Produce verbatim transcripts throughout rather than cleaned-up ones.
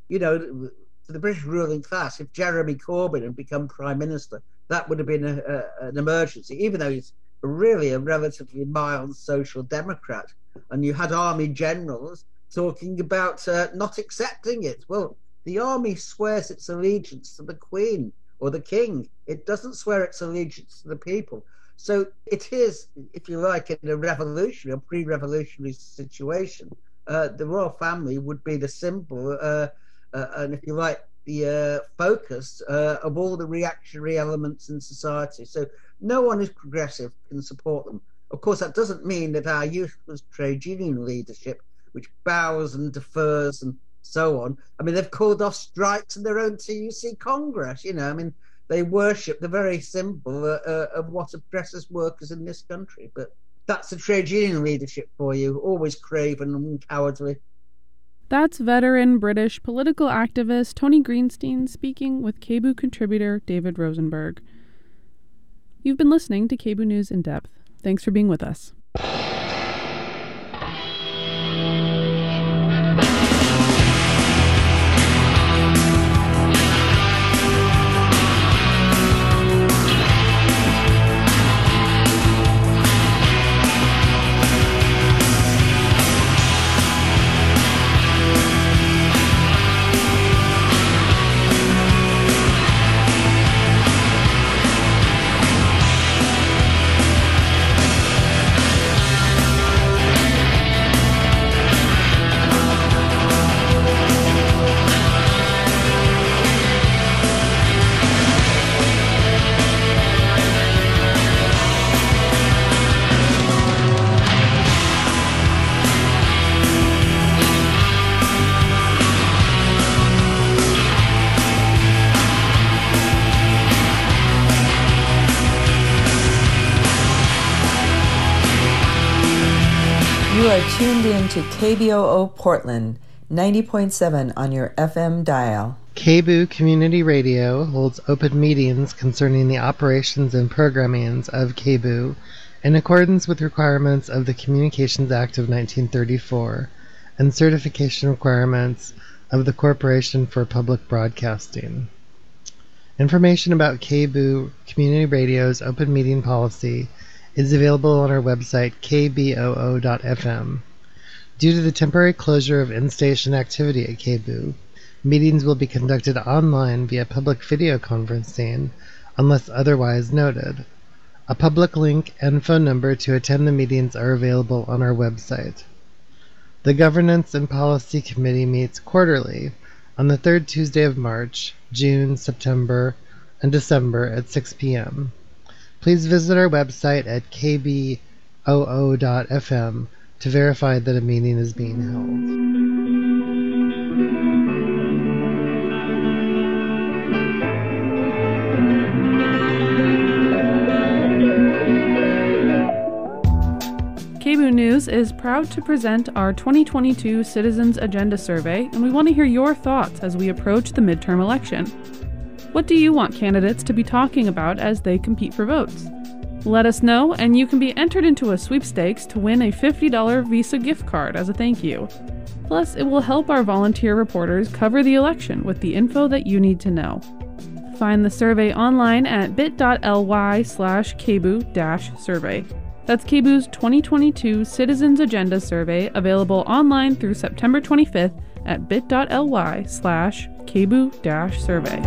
you know, for the British ruling class, if Jeremy Corbyn had become Prime Minister, that would have been a, a, an emergency, even though he's really a relatively mild social democrat. And you had army generals talking about uh, not accepting it. Well, the army swears its allegiance to the Queen or the King. It doesn't swear its allegiance to the people. So it is, if you like, in a revolutionary or pre-revolutionary situation, uh, the royal family would be the symbol, uh, uh, and if you like, the uh, focus uh, of all the reactionary elements in society. So no one who's progressive can support them. Of course, that doesn't mean that our useless trade union leadership, which bows and defers and so on, I mean, they've called off strikes in their own T U C Congress, you know, I mean, they worship the very symbol uh, uh, of what oppresses workers in this country. But that's the trade union leadership for you, always craven and cowardly. That's veteran British political activist Tony Greenstein speaking with K B U contributor David Rosenberg. You've been listening to K B U News in Depth. Thanks for being with us. You are tuned in to K B O O Portland, ninety point seven on your F M dial. K B U Community Radio holds open meetings concerning the operations and programmings of K B U in accordance with requirements of the Communications Act of nineteen thirty-four and certification requirements of the Corporation for Public Broadcasting. Information about K B U Community Radio's open meeting policy is available on our website, k b o o dot f m. Due to the temporary closure of in-station activity at K B U, meetings will be conducted online via public video conferencing unless otherwise noted. A public link and phone number to attend the meetings are available on our website. The Governance and Policy Committee meets quarterly on the third Tuesday of March, June, September, and December at six p.m. Please visit our website at k b o o dot f m to verify that a meeting is being held. K B U News is proud to present our twenty twenty-two Citizens Agenda Survey, and we want to hear your thoughts as we approach the midterm election. What do you want candidates to be talking about as they compete for votes? Let us know, and you can be entered into a sweepstakes to win a fifty dollars Visa gift card as a thank you. Plus, it will help our volunteer reporters cover the election with the info that you need to know. Find the survey online at bit.ly slash kbu dash survey. That's K B U's twenty twenty-two Citizens Agenda Survey, available online through September twenty-fifth at bit.ly slash kbu dash survey.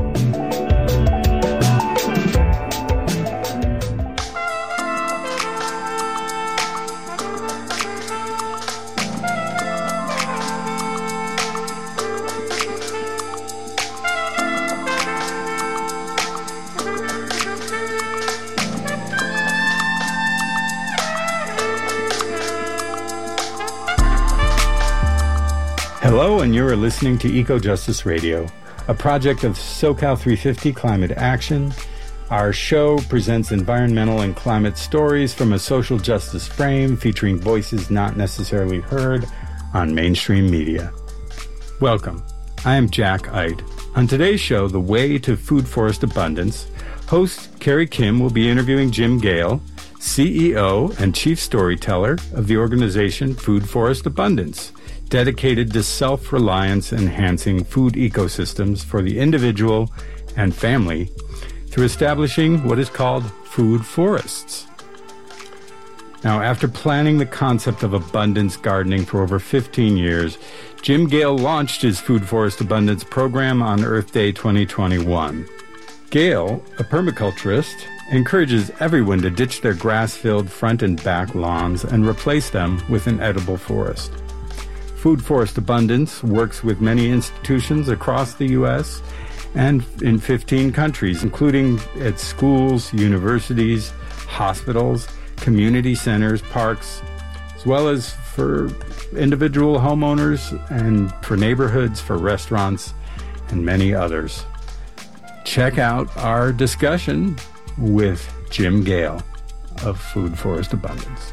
Hello, and you are listening to Eco Justice Radio, a project of SoCal three fifty Climate Action. Our show presents environmental and climate stories from a social justice frame, featuring voices not necessarily heard on mainstream media. Welcome. I am Jack Ide. On today's show, The Way to Food Forest Abundance, host Carrie Kim will be interviewing Jim Gale, C E O and Chief Storyteller of the organization Food Forest Abundance. dedicated to self-reliance enhancing food ecosystems for the individual and family through establishing what is called food forests. Now, after planning the concept of abundance gardening for over fifteen years, Jim Gale launched his Food Forest Abundance program on Earth Day twenty twenty-one. Gale, a permaculturist, encourages everyone to ditch their grass-filled front and back lawns and replace them with an edible forest. Food Forest Abundance works with many institutions across the U S and in fifteen countries, including at schools, universities, hospitals, community centers, parks, as well as for individual homeowners and for neighborhoods, for restaurants, and many others. Check out our discussion with Jim Gale of Food Forest Abundance.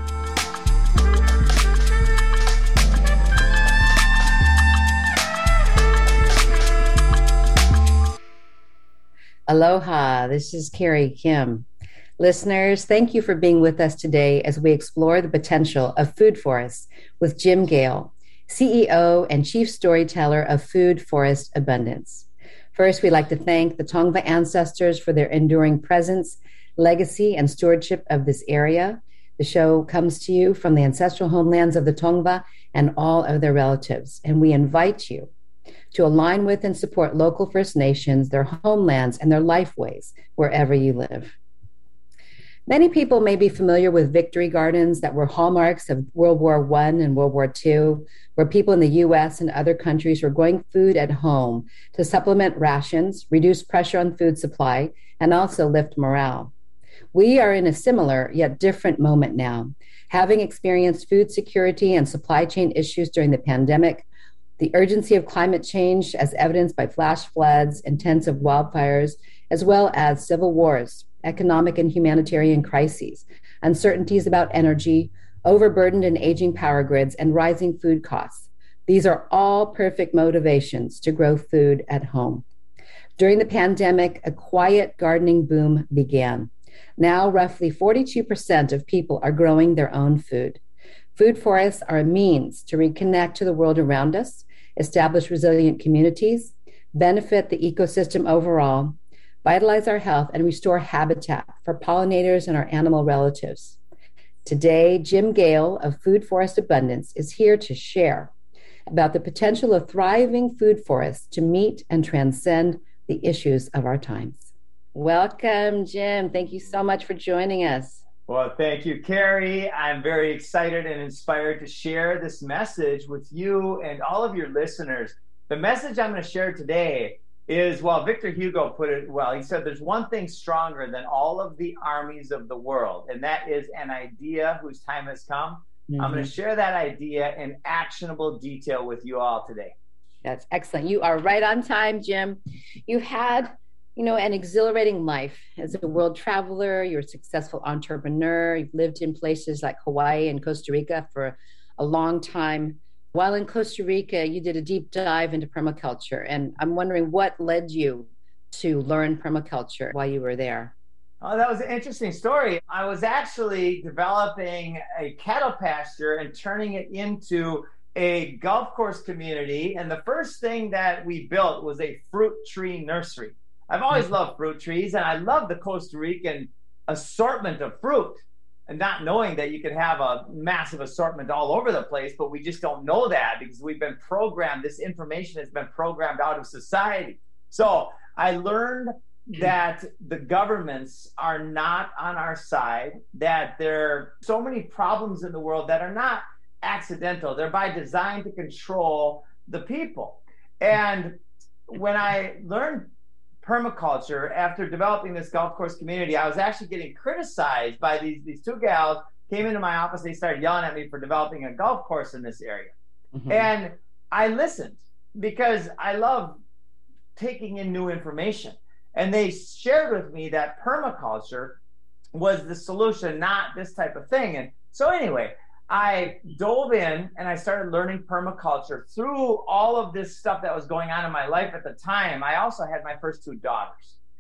Aloha, this is Carrie Kim. Listeners, thank you for being with us today as we explore the potential of food forests with Jim Gale, C E O and Chief Storyteller of Food Forest Abundance. First, we'd like to thank the Tongva ancestors for their enduring presence, legacy, and stewardship of this area. The show comes to you from the ancestral homelands of the Tongva and all of their relatives, and we invite you to align with and support local First Nations, their homelands, and their lifeways wherever you live. Many people may be familiar with victory gardens that were hallmarks of World War One and World War Two, where people in the U S and other countries were growing food at home to supplement rations, reduce pressure on food supply, and also lift morale. We are in a similar yet different moment now, having experienced food security and supply chain issues during the pandemic, the urgency of climate change as evidenced by flash floods, intensive wildfires, as well as civil wars, economic and humanitarian crises, uncertainties about energy, overburdened and aging power grids, and rising food costs. These are all perfect motivations to grow food at home. During the pandemic, a quiet gardening boom began. Now, roughly forty-two percent of people are growing their own food. Food forests are a means to reconnect to the world around us, establish resilient communities, benefit the ecosystem overall, vitalize our health, and restore habitat for pollinators and our animal relatives. Today, Jim Gale of Food Forest Abundance is here to share about the potential of thriving food forests to meet and transcend the issues of our times. Welcome, Jim. Thank you so much for joining us. Well, thank you, Carrie. I'm very excited and inspired to share this message with you and all of your listeners. The message I'm going to share today is, well, Victor Hugo put it well. He said, there's one thing stronger than all of the armies of the world, and that is an idea whose time has come. Mm-hmm. I'm going to share that idea in actionable detail with you all today. That's excellent. You are right on time, Jim. You've had, you know, an exhilarating life as a world traveler. You're a successful entrepreneur. You've lived in places like Hawaii and Costa Rica for a long time. While in Costa Rica, you did a deep dive into permaculture, and I'm wondering what led you to learn permaculture while you were there. Oh, that was an interesting story. I was actually developing a cattle pasture and turning it into a golf course community, and the first thing that we built was a fruit tree nursery. I've always loved fruit trees, and I love the Costa Rican assortment of fruit. And not knowing that you could have a massive assortment all over the place, but we just don't know that because we've been programmed. This information has been programmed out of society. So I learned that the governments are not on our side, that there are so many problems in the world that are not accidental. They're by design to control the people. And when I learned permaculture, after developing this golf course community, I was actually getting criticized by these these two gals. Came into my office, they started yelling at me for developing a golf course in this area. Mm-hmm. And I listened because I love taking in new information. And they shared with me that permaculture was the solution, not this type of thing. And so anyway, I dove in and I started learning permaculture through all of this stuff that was going on in my life at the time. I also had my first two daughters.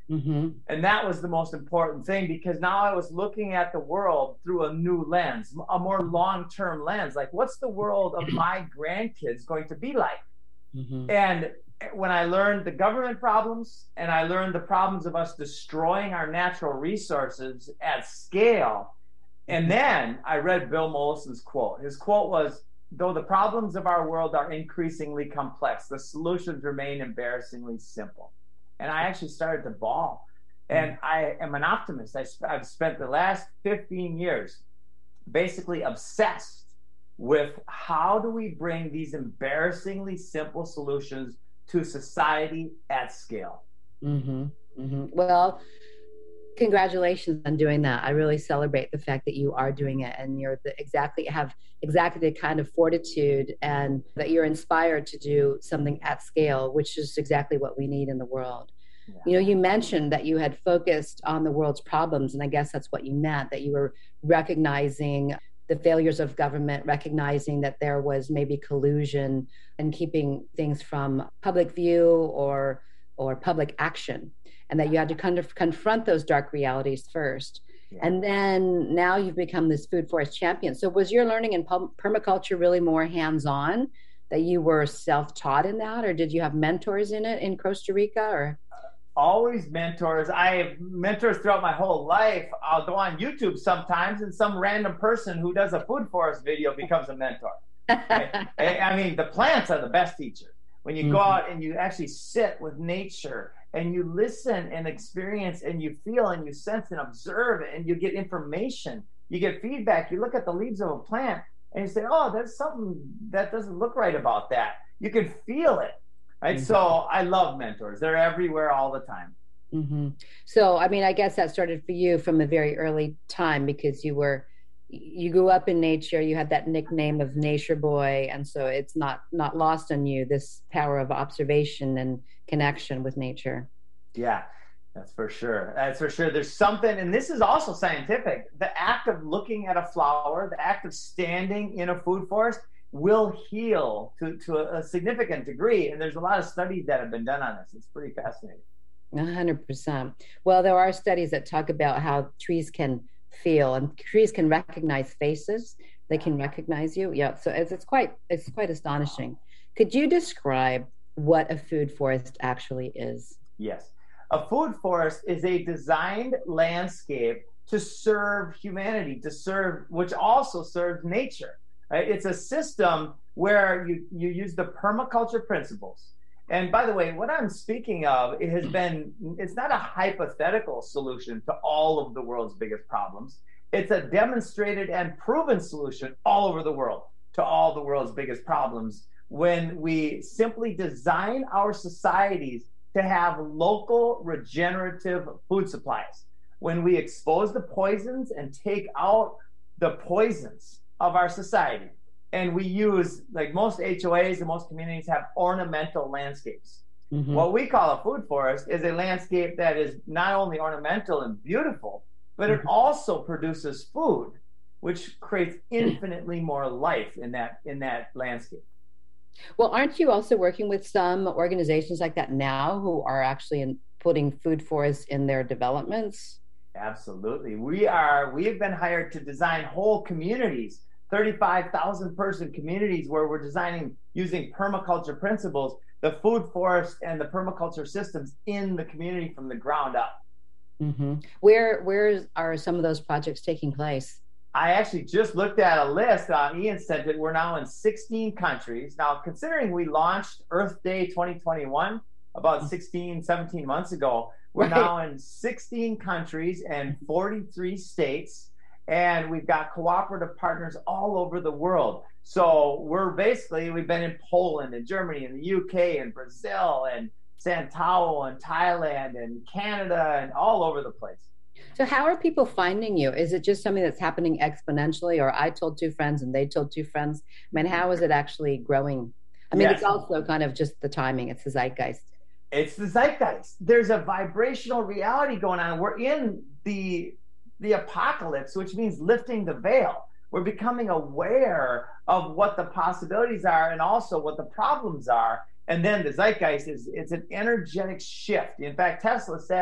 Mm-hmm. And that was the most important thing, because now I was looking at the world through a new lens, a more long-term lens. Like, what's the world of my grandkids going to be like? Mm-hmm. And when I learned the government problems, and I learned the problems of us destroying our natural resources at scale, and then I read Bill Mollison's quote. His quote was, "Though the problems of our world are increasingly complex, the solutions remain embarrassingly simple." And I actually started to bawl. And I am an optimist. I, I've spent the last fifteen years basically obsessed with how do we bring these embarrassingly simple solutions to society at scale. Mm-hmm. Mm-hmm. Well, congratulations on doing that. I really celebrate the fact that you are doing it, and you're the, exactly have exactly the kind of fortitude, and that you're inspired to do something at scale, which is exactly what we need in the world. Yeah. You know, you mentioned that you had focused on the world's problems, and I guess that's what you meant, that you were recognizing the failures of government, recognizing that there was maybe collusion and keeping things from public view or or public action, and that you had to kind of confront those dark realities first. Yeah. And then now you've become this food forest champion. So was your learning in permaculture really more hands-on, that you were self-taught in that, or did you have mentors in it in Costa Rica? Or always mentors. I have mentors throughout my whole life. I'll go on YouTube sometimes, and some random person who does a food forest video becomes a mentor. Right? I mean, the plants are the best teacher. When you mm-hmm. go out and you actually sit with nature and you listen and experience and you feel and you sense and observe, and you get information, you get feedback, you look at the leaves of a plant and you say, oh, there's something that doesn't look right about that. You can feel it. Right. Mm-hmm. So I love mentors. They're everywhere all the time. Mm-hmm. So, I mean, I guess that started for you from a very early time, because you were, you grew up in nature, you had that nickname of Nature Boy. And so it's not, not lost on you, this power of observation and connection with nature. Yeah, that's for sure. That's for sure. There's something, and this is also scientific. The act of looking at a flower, the act of standing in a food forest, will heal to, to a, a significant degree. And there's a lot of studies that have been done on this. It's pretty fascinating. one hundred percent. Well, there are studies that talk about how trees can feel, and trees can recognize faces. They can recognize you. Yeah. So it's, it's quite, it's quite astonishing. Could you describe what a food forest actually is? Yes. A food forest is a designed landscape to serve humanity, to serve, which also serves nature. Right? It's a system where you, you use the permaculture principles. And by the way, what I'm speaking of, it has been, it's not a hypothetical solution to all of the world's biggest problems. It's a demonstrated and proven solution all over the world to all the world's biggest problems, when we simply design our societies to have local regenerative food supplies. When we expose the poisons and take out the poisons of our society, and we use, like most H O As and most communities have ornamental landscapes. Mm-hmm. What we call a food forest is a landscape that is not only ornamental and beautiful, but mm-hmm. it also produces food, which creates infinitely more life in that in that landscape. Well, aren't you also working with some organizations like that now who are actually in putting food forests in their developments? Absolutely. We are, we have been hired to design whole communities, thirty-five thousand person communities, where we're designing using permaculture principles, the food forest and the permaculture systems in the community from the ground up. Mm-hmm. Where, where are some of those projects taking place? I actually just looked at a list. Uh, Ian sent it. We're now in sixteen countries. Now, considering we launched Earth Day twenty twenty-one about sixteen, seventeen months ago, we're right. now in sixteen countries and forty-three states. And we've got cooperative partners all over the world. So we're basically, we've been in Poland and Germany and the U K and Brazil and Santao and Thailand and Canada and all over the place. So how are people finding you? Is it just something that's happening exponentially, or I told two friends and they told two friends? I mean, how is it actually growing? I mean, yes. It's also kind of just the timing. It's the zeitgeist. It's the zeitgeist. There's a vibrational reality going on. We're in the the apocalypse, which means lifting the veil. We're becoming aware of what the possibilities are and also what the problems are. And then the zeitgeist is, it's an energetic shift. In fact, Tesla said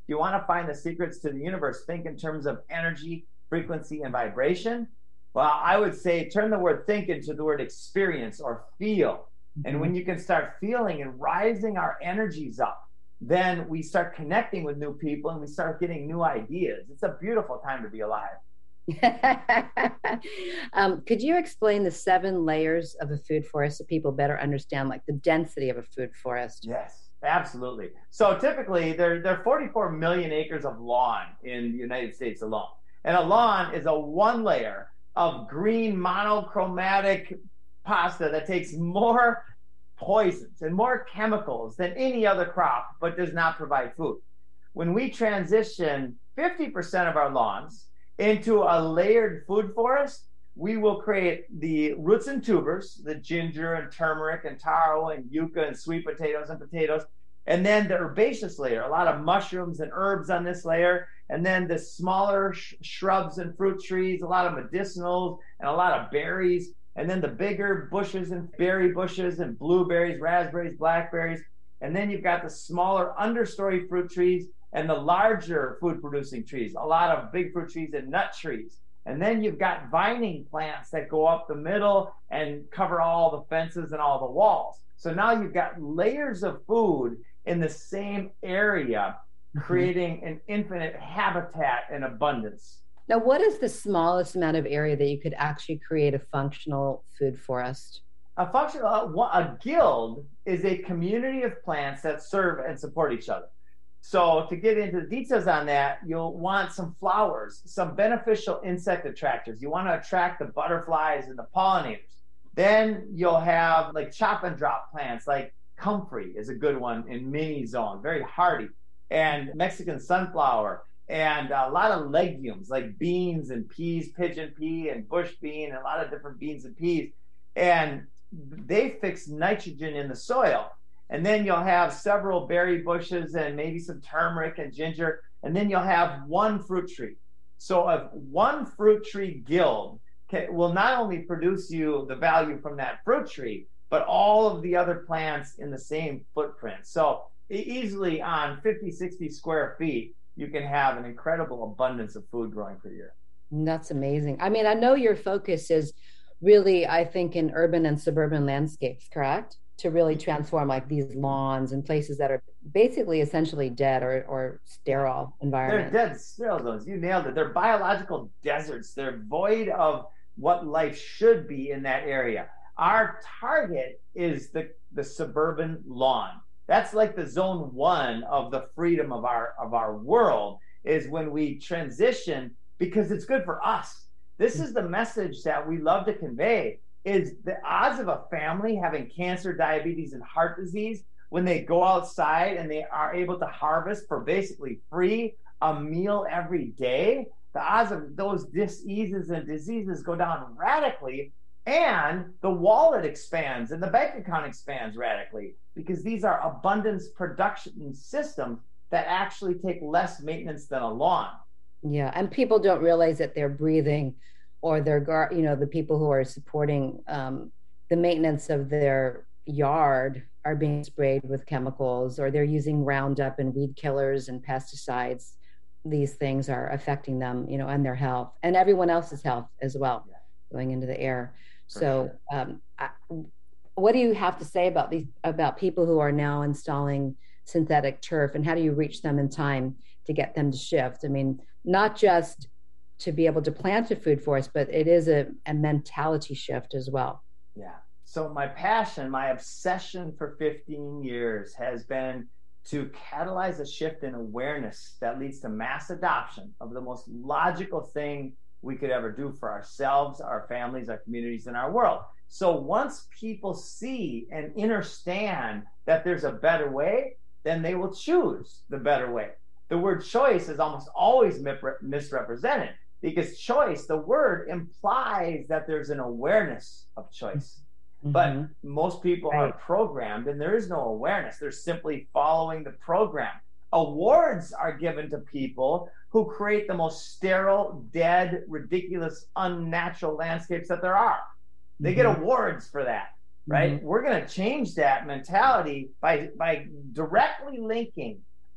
If you want to find the secrets to the universe, think in terms of energy, frequency, and vibration. Well, I would say turn the word think into the word experience or feel. And when you can start feeling and rising our energies up, then we start connecting with new people and we start getting new ideas. It's a beautiful time to be alive. um, could you explain the seven layers of a food forest so people better understand, like the density of a food forest? Yes, absolutely. So typically there, there are forty-four million acres of lawn in the United States alone. And a lawn is a one layer of green monochromatic pasta that takes more poisons and more chemicals than any other crop, but does not provide food. When we transition fifty percent of our lawns into a layered food forest, we will create the roots and tubers, the ginger and turmeric and taro and yucca and sweet potatoes and potatoes, and then the herbaceous layer, a lot of mushrooms and herbs on this layer, and then the smaller sh- shrubs and fruit trees, a lot of medicinals and a lot of berries, and then the bigger bushes and berry bushes and blueberries, raspberries, blackberries, and then you've got the smaller understory fruit trees and the larger food producing trees, a lot of big fruit trees and nut trees. And then you've got vining plants that go up the middle and cover all the fences and all the walls. So now you've got layers of food in the same area, creating an infinite habitat and abundance. Now, what is the smallest amount of area that you could actually create a functional food forest? A functional, a guild is a community of plants that serve and support each other. So to get into the details on that, you'll want some flowers, some beneficial insect attractors. You want to attract the butterflies and the pollinators. Then you'll have like chop and drop plants, like comfrey is a good one in mini zone, very hardy, and Mexican sunflower, and a lot of legumes like beans and peas, pigeon pea and bush bean, and a lot of different beans and peas. And they fix nitrogen in the soil. And then you'll have several berry bushes and maybe some turmeric and ginger. And then you'll have one fruit tree. So if one fruit tree guild can, will not only produce you the value from that fruit tree, but all of the other plants in the same footprint. So easily on fifty, sixty square feet, you can have an incredible abundance of food growing per year. That's amazing. I mean, I know your focus is really, I think, in urban and suburban landscapes, correct? To really transform like these lawns and places that are basically essentially dead or, or sterile environments. They're dead sterile zones. You nailed it. They're biological deserts. They're void of what life should be in that area. Our target is the, the suburban lawn. That's like the zone one of the freedom of our of our world, is when we transition, because it's good for us. This is the message that we love to convey, is the odds of a family having cancer, diabetes, and heart disease when they go outside and they are able to harvest for basically free a meal every day, the odds of those diseases and diseases go down radically, and the wallet expands and the bank account expands radically, because these are abundance production systems that actually take less maintenance than a lawn. Yeah, and people don't realize that they're breathing, or they're, gar- you know, the people who are supporting um, the maintenance of their yard are being sprayed with chemicals, or they're using Roundup and weed killers and pesticides. These things are affecting them, you know, and their health and everyone else's health as well, yeah, going into the air. For so sure. um, I, what do you have to say about these, about people who are now installing synthetic turf, and how do you reach them in time to get them to shift? I mean, not just to be able to plant a food forest, but it is a, a mentality shift as well. Yeah. So my passion, my obsession for fifteen years has been to catalyze a shift in awareness that leads to mass adoption of the most logical thing we could ever do for ourselves, our families, our communities, and our world. So once people see and understand that there's a better way, then they will choose the better way. The word choice is almost always misrepresented, because choice, the word, implies that there's an awareness of choice. Mm-hmm. But most people right. are programmed, and there is no awareness. They're simply following the program. Awards are given to people who create the most sterile, dead, ridiculous, unnatural landscapes that there are. They mm-hmm. get awards for that, right? Mm-hmm. We're going to change that mentality by by directly linking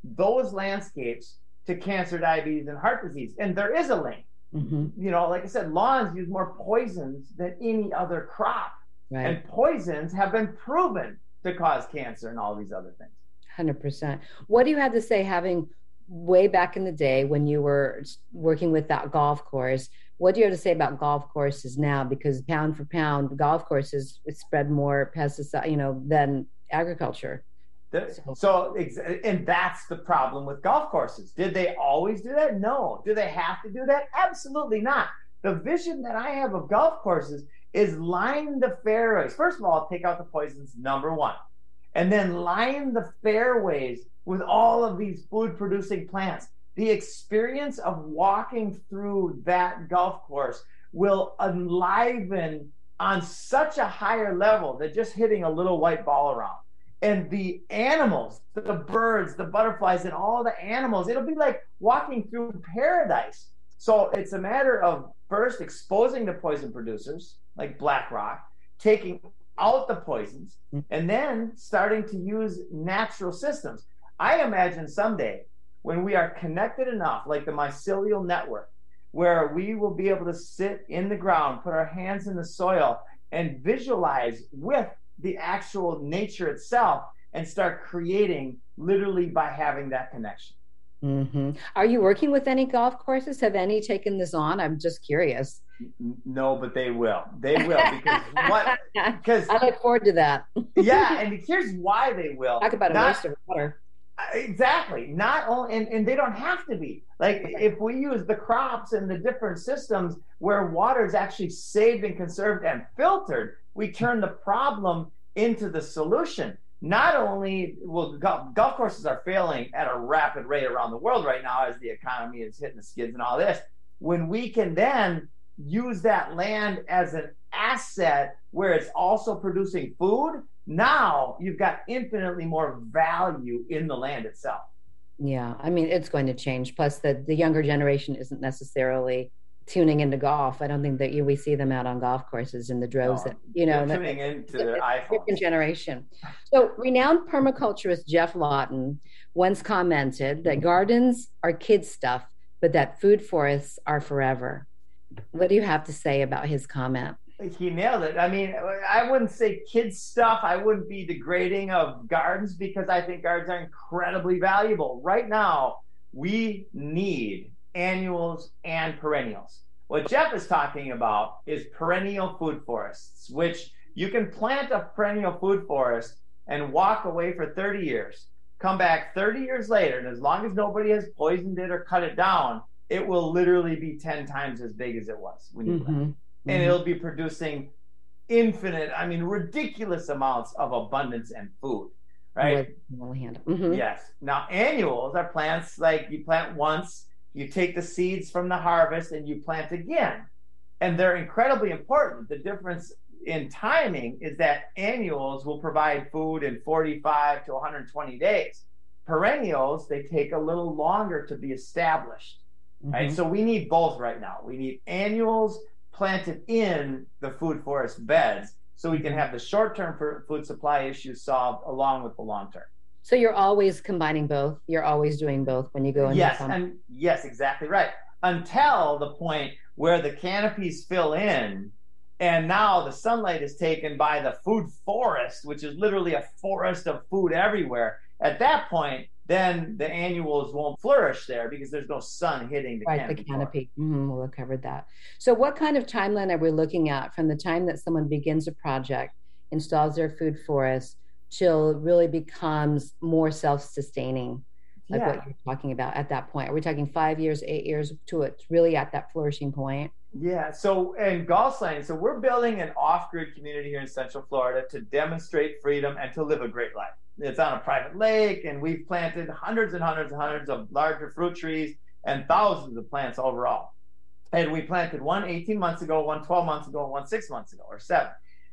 those landscapes to cancer, diabetes, and heart disease. And there is a link. Mm-hmm. You know, like I said, lawns use more poisons than any other crop. Right. And poisons have been proven to cause cancer and all these other things. one hundred percent. What do you have to say, having way back in the day when you were working with that golf course, what do you have to say about golf courses now? Because pound for pound, golf courses spread more pesticide, you know, than agriculture. So, so, and that's the problem with golf courses. Did they always do that? No. Do they have to do that? Absolutely not. The vision that I have of golf courses is line the fairways. First of all, take out the poisons, number one. And then line the fairways with all of these food-producing plants. The experience of walking through that golf course will enliven on such a higher level than just hitting a little white ball around. And the animals, the birds, the butterflies, and all the animals, it'll be like walking through paradise. So it's a matter of first exposing the poison producers, like black rock, taking out the poisons, and then starting to use natural systems. I imagine someday when we are connected enough, like the mycelial network, where we will be able to sit in the ground, put our hands in the soil, and visualize with the actual nature itself and start creating literally by having that connection. Mm-hmm. Are you working with any golf courses? Have any taken this on? I'm just curious. No, but they will. They will because what? Because I look forward to that. Yeah, and here's why they will. Talk about a Not, waste of water. Exactly. Not only, and, and they don't have to be. Like if we use the crops and the different systems where water is actually saved and conserved and filtered, we turn the problem into the solution. Not only will golf, golf courses are failing at a rapid rate around the world right now as the economy is hitting the skids and all this, when we can then use that land as an asset where it's also producing food, now you've got infinitely more value in the land itself. Yeah, I mean, it's going to change. Plus, the, the younger generation isn't necessarily tuning into golf. I don't think that you, we see them out on golf courses in the droves. No, that you know, they're tuning that, into their iPhones. Different generation. So, renowned permaculturist Geoff Lawton once commented that gardens are kids' stuff, but that food forests are forever. What do you have to say about his comment? He nailed it. I mean, I wouldn't say kids stuff. I wouldn't be degrading of gardens because I think gardens are incredibly valuable. Right now, we need annuals and perennials. What Geoff is talking about is perennial food forests, which you can plant a perennial food forest and walk away for thirty years, come back thirty years later, and as long as nobody has poisoned it or cut it down, it will literally be ten times as big as it was when you Mm-hmm. planted. And mm-hmm. it'll be producing infinite, I mean, ridiculous amounts of abundance and food, right? Mm-hmm. Yes. Now, annuals are plants like you plant once, you take the seeds from the harvest, and you plant again. And they're incredibly important. The difference in timing is that annuals will provide food in forty-five to one hundred twenty days. Perennials, they take a little longer to be established, mm-hmm. right? So we need both right now. We need annuals planted in the food forest beds so we can have the short-term food supply issues solved along with the long-term. So you're always combining both. You're always doing both when you go into yes, some... and yes, exactly right. Until the point where the canopies fill in, and now the sunlight is taken by the food forest, which is literally a forest of food everywhere. At that point, then the annuals won't flourish there because there's no sun hitting the right, canopy. The canopy. Mm-hmm, we'll have covered that. So what kind of timeline are we looking at from the time that someone begins a project, installs their food forest, till it really becomes more self-sustaining, like yeah. what you're talking about at that point? Are we talking five years, eight years to it's really at that flourishing point? Yeah, so in Gulfsland, so we're building an off-grid community here in Central Florida to demonstrate freedom and to live a great life. It's on a private lake, and we've planted hundreds and hundreds and hundreds of larger fruit trees and thousands of plants overall. And we planted one eighteen months ago, one twelve months ago, and one six months ago, or seven.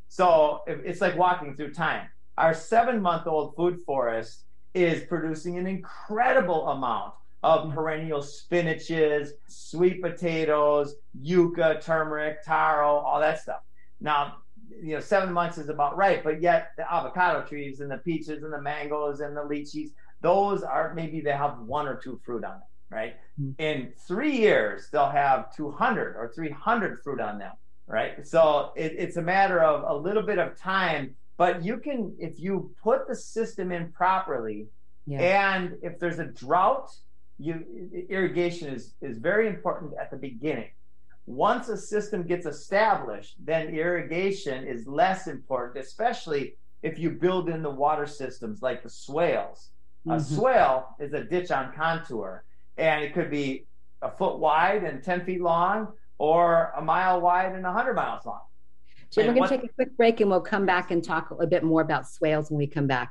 So it's like walking through time. Our seven-month-old food forest is producing an incredible amount of perennial spinaches, sweet potatoes, yucca, turmeric, taro, all that stuff. Now, you know, seven months is about right, but yet the avocado trees and the peaches and the mangoes and the lychees, those are maybe they have one or two fruit on them, right? Mm-hmm. In three years, they'll have two hundred or three hundred fruit on them, right? So it, it's a matter of a little bit of time, but you can, if you put the system in properly, yeah. and if there's a drought, you irrigation is, is very important at the beginning. Once a system gets established, then irrigation is less important, especially if you build in the water systems like the swales. Mm-hmm. A swale is a ditch on contour, and it could be a foot wide and ten feet long, or a mile wide and one hundred miles long. Jim, and we're going to take a quick break, and we'll come back and talk a bit more about swales when we come back.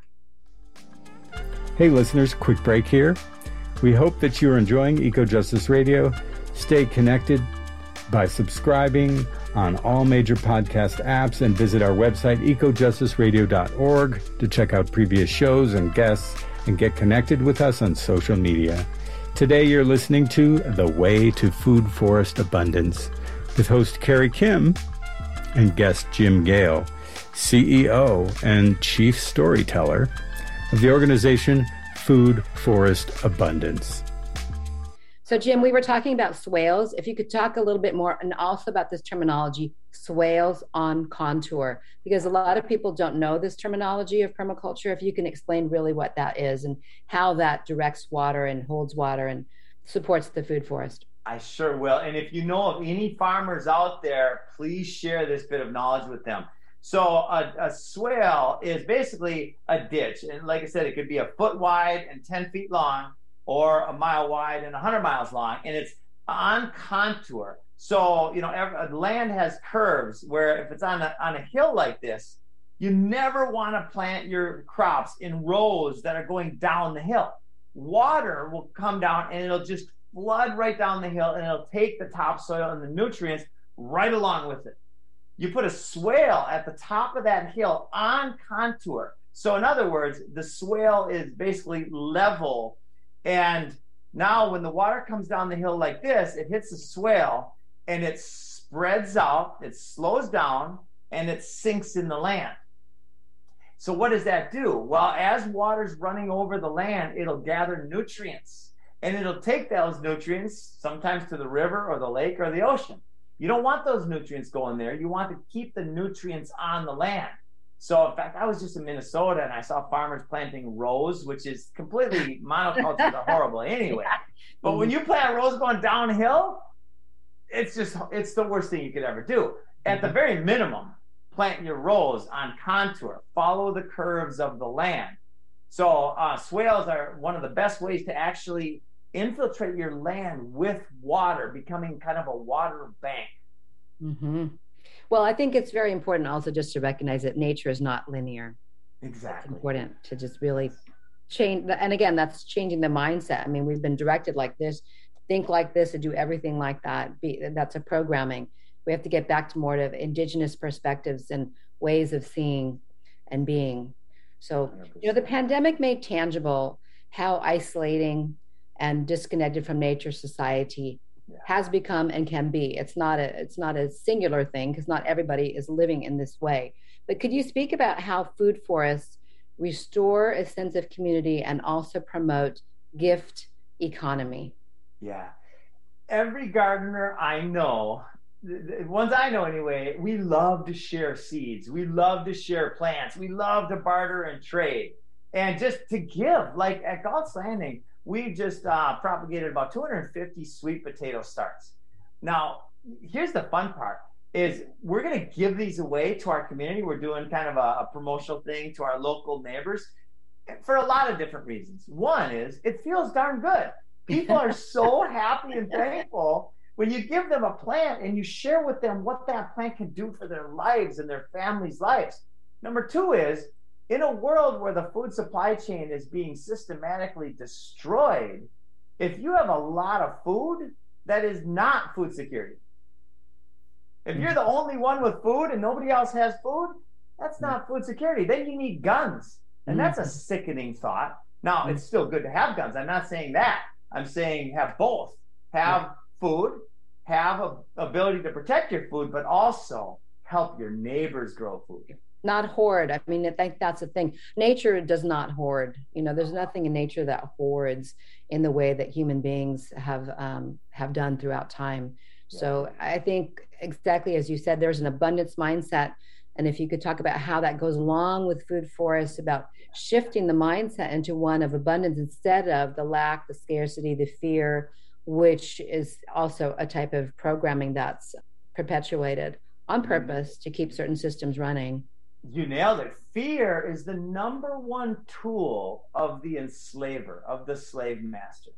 Hey listeners, quick break here. We hope that you are enjoying Eco Justice Radio. Stay connected by subscribing on all major podcast apps, and visit our website, eco justice radio dot org, to check out previous shows and guests and get connected with us on social media. Today you're listening to The Way to Food Forest Abundance with host Carrie Kim and guest Jim Gale, C E O and Chief Storyteller of the organization Food Forest Abundance. So, Jim, we were talking about swales. If you could talk a little bit more, and also about this terminology, swales on contour, because a lot of people don't know this terminology of permaculture. If you can explain really what that is and how that directs water and holds water and supports the food forest. I sure will. And if you know of any farmers out there, please share this bit of knowledge with them. So a, a swale is basically a ditch. And like I said, it could be a foot wide and ten feet long, or a mile wide and one hundred miles long, and it's on contour. So, you know, every, land has curves where if it's on a, on a hill like this, you never want to plant your crops in rows that are going down the hill. Water will come down and it'll just flood right down the hill, and it'll take the topsoil and the nutrients right along with it. You put a swale at the top of that hill on contour. So in other words, the swale is basically level. And now when the water comes down the hill like this, it hits the swale and it spreads out, it slows down, and it sinks in the land. So what does that do? Well, as water's running over the land, it'll gather nutrients, and it'll take those nutrients sometimes to the river or the lake or the ocean. You don't want those nutrients going there. You want to keep the nutrients on the land. So in fact, I was just in Minnesota and I saw farmers planting rose, which is completely monocultures are horrible anyway. But when you plant rose going downhill, it's just, it's the worst thing you could ever do. At the very minimum, plant your rose on contour, follow the curves of the land. So uh, swales are one of the best ways to actually infiltrate your land with water, becoming kind of a water bank. Mm-hmm. Well, I think it's very important also just to recognize that nature is not linear. Exactly. It's important to just really change. And again, that's changing the mindset. I mean, we've been directed like this, think like this, and do everything like that. Be, that's a programming. We have to get back to more of indigenous perspectives and ways of seeing and being. So, one hundred percent. You know, the pandemic made tangible how isolating and disconnected from nature society yeah. has become and can be. It's not a it's not a singular thing, because not everybody is living in this way. But could you speak about how food forests restore a sense of community and also promote gift economy? Yeah. Every gardener I know, the ones I know anyway, we love to share seeds. We love to share plants. We love to barter and trade. And just to give, like at Galt's Landing, we just uh, propagated about two hundred fifty sweet potato starts. Now, here's the fun part, is we're going to give these away to our community. We're doing kind of a, a promotional thing to our local neighbors for a lot of different reasons. One is it feels darn good. People are so happy and thankful when you give them a plant and you share with them what that plant can do for their lives and their families' lives. Number two is, in a world where the food supply chain is being systematically destroyed, if you have a lot of food, that is not food security. If you're the only one with food and nobody else has food, that's not food security. Then you need guns. And that's a sickening thought. Now, it's still good to have guns. I'm not saying that. I'm saying have both. Have food, have a ability to protect your food, but also help your neighbors grow food. not hoard. I mean, I think that's the thing. Nature does not hoard. You know, there's nothing in nature that hoards in the way that human beings have um, have done throughout time. Yeah. So I think exactly as you said, there's an abundance mindset. And if you could talk about how that goes along with Food Forest, about shifting the mindset into one of abundance instead of the lack, the scarcity, the fear, which is also a type of programming that's perpetuated on purpose to keep certain systems running. You nailed it. Fear is the number one tool of the enslaver, of the slave master,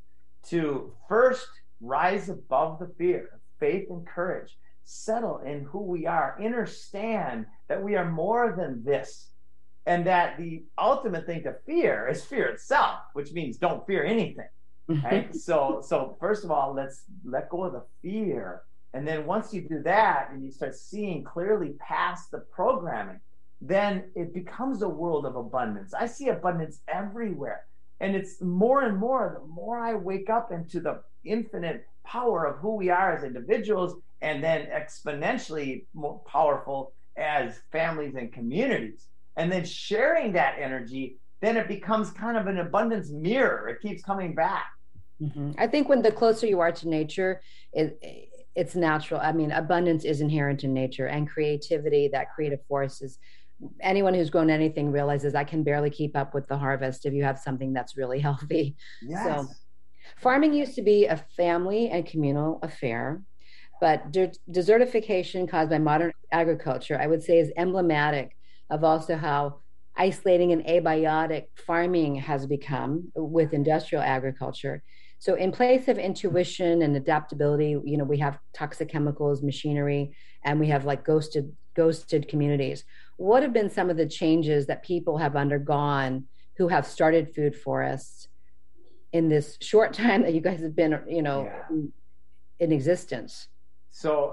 to first rise above the fear, faith and courage, settle in who we are, understand that we are more than this, and that the ultimate thing to fear is fear itself, which means don't fear anything. Right? so, so first of all, let's let go of the fear. And then once you do that and you start seeing clearly past the programming, then it becomes a world of abundance. I see abundance everywhere. And it's more and more, the more I wake up into the infinite power of who we are as individuals, and then exponentially more powerful as families and communities. And then sharing that energy, then it becomes kind of an abundance mirror. It keeps coming back. Mm-hmm. I think when the closer you are to nature, it, it's natural. I mean, abundance is inherent in nature, and creativity, that creative force is, anyone who's grown anything realizes I can barely keep up with the harvest if you have something that's really healthy. Yes. So farming used to be a family and communal affair, but de- desertification caused by modern agriculture, I would say, is emblematic of also how isolating and abiotic farming has become with industrial agriculture. So in place of intuition and adaptability, you know, we have toxic chemicals, machinery, and we have like ghosted ghosted communities. What have been some of the changes that people have undergone who have started food forests in this short time that you guys have been, you know, yeah. in, in existence? So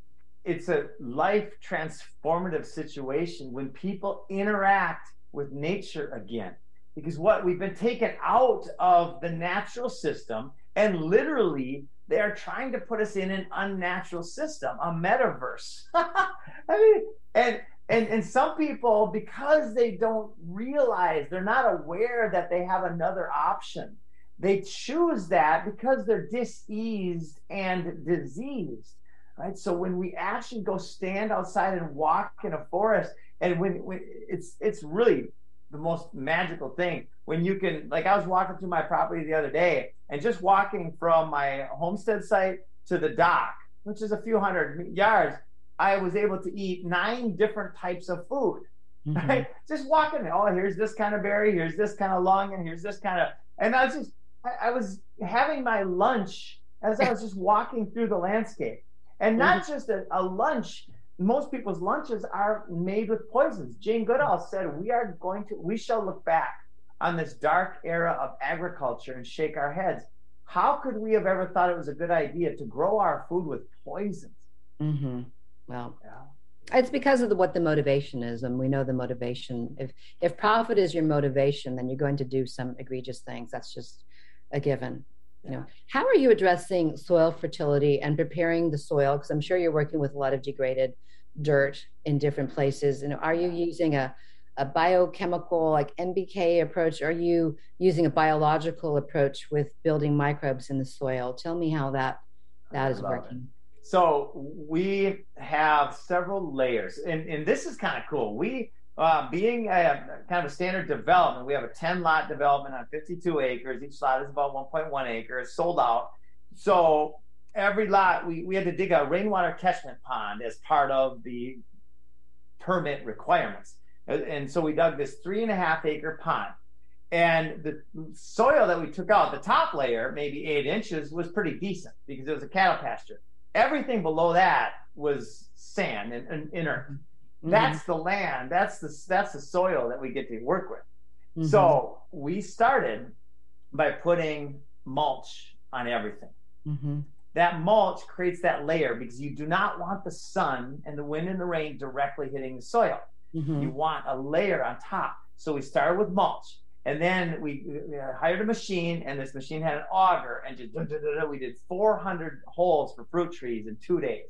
it's a life transformative situation when people interact with nature again. Because what we've been taken out of the natural system, and literally they are trying to put us in an unnatural system, a metaverse. I mean, and and and some people, because they don't realize, they're not aware that they have another option, they choose that because they're diseased and diseased, right? So when we actually go stand outside and walk in a forest, and when, when it's it's really the most magical thing when you can, like I was walking through my property the other day, and just walking from my homestead site to the dock, which is a few hundred yards, I was able to eat nine different types of food, mm-hmm. right? Just walking, oh, here's this kind of berry, here's this kind of lung, and here's this kind of, and I was just, I, I was having my lunch as I was just walking through the landscape. And not mm-hmm. just a, a lunch. Most people's lunches are made with poisons. Jane Goodall said, we are going to, we shall look back on this dark era of agriculture and shake our heads. How could we have ever thought it was a good idea to grow our food with poisons? Mm-hmm. Well, yeah. It's because of the, what the motivation is. And we know the motivation. If, if profit is your motivation, then you're going to do some egregious things. That's just a given. You know, how are you addressing soil fertility and preparing the soil? Because I'm sure you're working with a lot of degraded dirt in different places. And are you using a, a biochemical like N B K approach? Are you using a biological approach with building microbes in the soil? Tell me how that that is working. It. So we have several layers, and, and this is kind of cool. We Uh, being a kind of a standard development, we have a ten lot development on fifty-two acres. Each lot is about one point one acres, sold out. So every lot, we, we had to dig a rainwater catchment pond as part of the permit requirements. And so we dug this three and a half acre pond. And the soil that we took out, the top layer, maybe eight inches, was pretty decent because it was a cattle pasture. Everything below that was sand and, and inert. Mm-hmm. That's the land. That's the that's the soil that we get to work with. Mm-hmm. So we started by putting mulch on everything. Mm-hmm. That mulch creates that layer because you do not want the sun and the wind and the rain directly hitting the soil. Mm-hmm. You want a layer on top. So we started with mulch, and then we, we hired a machine, and this machine had an auger, and just we did four hundred holes for fruit trees in two days.